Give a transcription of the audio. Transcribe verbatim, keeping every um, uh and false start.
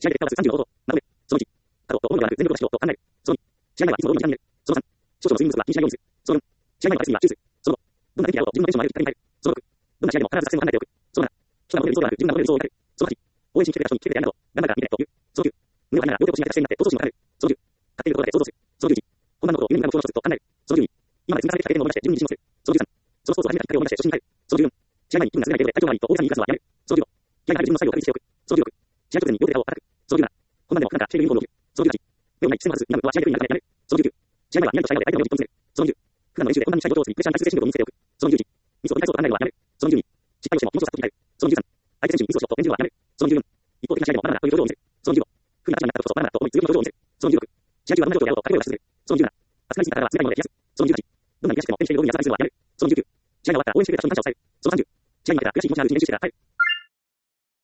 試合で結果はさんじゅうのこと。なので、そのいち、過去と思いのではなく全力を出しろと考える。そのに、試合前はいつもどおりの時間に寝る。そのさん、少々の睡眠不足は気にしないようにする。そのよん、試合前の食べ過ぎは注意する。そのご、どんな天気であろうと自分の練習を前よりきっかりに変える。そのろく、どんな試合でも必ず作戦を考えておく。そのなな、人が戻れるそうではなく自分が戻れるそうを描く。そのはち、応援しに来てくれた人に来てくれてありがとう。頑張るから見てねという。そのきゅう、胸を張りながら両手を腰に当てた姿勢になって闘争心を高める。そのじゅう、勝っていることだけ想像する。そのじゅういち、本番のことを夢に向かう目標の一つと考える。そのじゅうに、今まで積み重ねてきた経験を思い出して自分に自信を持つ。そのじゅうさん、そのスポーツを始めたきっかけを思い出して初心に帰る。そのじゅうよん、試合前に気分が優れない程度で体調が悪いと大げさに言い出すのはやめる。そのじゅうご、気合が入る自分の作業を確認しておく。そのじゅうろく、試合直前に両手で顔を叩く。そのじゅうなな、本番でも普段から着ているユニフォームを着る。そのじゅうはち、目をない視線を外す。今のは試合でやめる。そのじゅうきゅう、試合前はニヤリとした笑顔で相手の目をじっと見つめる。そのじゅう、普段の練習で本番にしたい表情を作り、プレッシャーに対する精神力を身につけておく。そのじゅういち、ミスを取り返そうと考えるのはやめる。そのじゅうに、失敗をしても気持ちをさっと切り替える。そのじゅうさん、相手選手にミスをしろと演じるのはやめる。そのじゅうよん、一方的な試合でもまだまだという表情を見せる。そのじゅうご、不利な立場になったことこそまだまだと思い強気の表情を見せる。そのじゅうろく、試合中はどんな状況であろうと掛け声を出し続ける。そのじゅうなな、扱いすぎた体は冷たいもので冷やす。そのじゅうはち、どんなに悔しくても手にしている道具に遊びするのはやめる。そのじゅうきゅう、試合が終わったら応援してくれた人に感謝を伝える。そのさんじゅう、試合に負けたら悔しい気持ちのあるうちに練習してから帰る。